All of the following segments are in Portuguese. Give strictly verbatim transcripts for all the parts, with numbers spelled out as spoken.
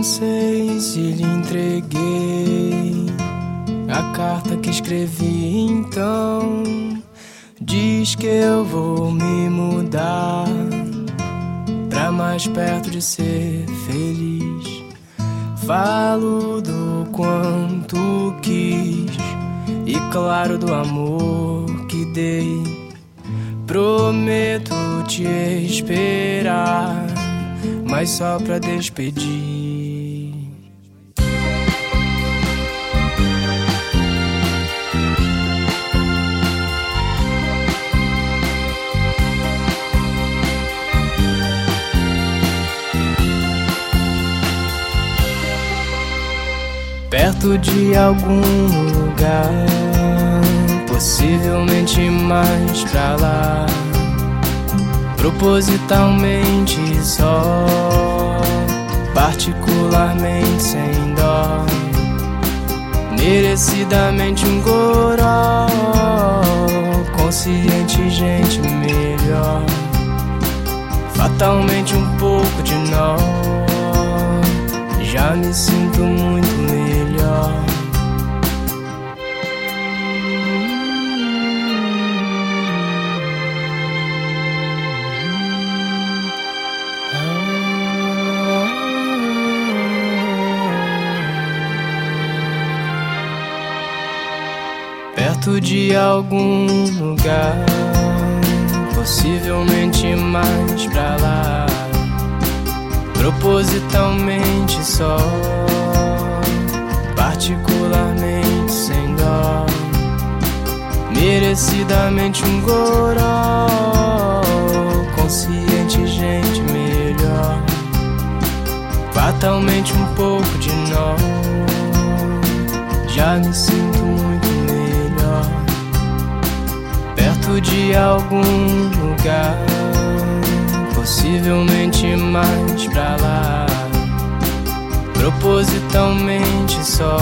sei se lhe entreguei a carta que escrevi, então diz que eu vou me mudar pra mais perto de ser feliz. Falo do quanto quis e claro do amor que dei. Prometo te esperar, mas só pra despedir. Perto de algum lugar, possivelmente mais pra lá, propositalmente só, particularmente sem dó, merecidamente um goró, consciente gente melhor, fatalmente um pouco de nó. Já me sinto muito melhor. Perto de algum lugar, possivelmente mais pra lá, propositalmente só, particularmente sem dó, merecidamente um goró, consciente gente melhor, fatalmente um pouco de nó. Já me sinto muito melhor. Perto de algum lugar, possivelmente mais pra lá, propositalmente só,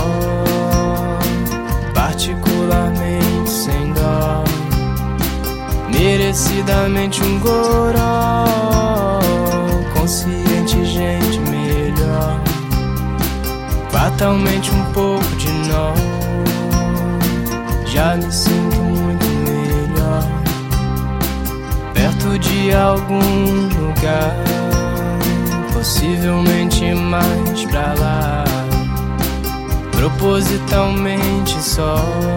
particularmente sem dó, merecidamente um goró, consciente gente melhor, fatalmente um pouco de nó. Já me sinto muito melhor. Perto de algum lugar, possivelmente mais pra lá, propositalmente só,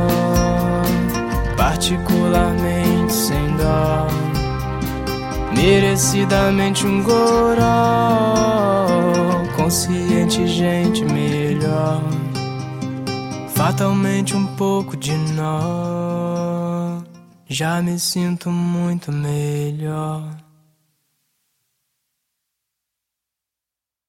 particularmente sem dó, merecidamente um goró, consciente gente melhor, fatalmente um pouco de nó. Já me sinto muito melhor.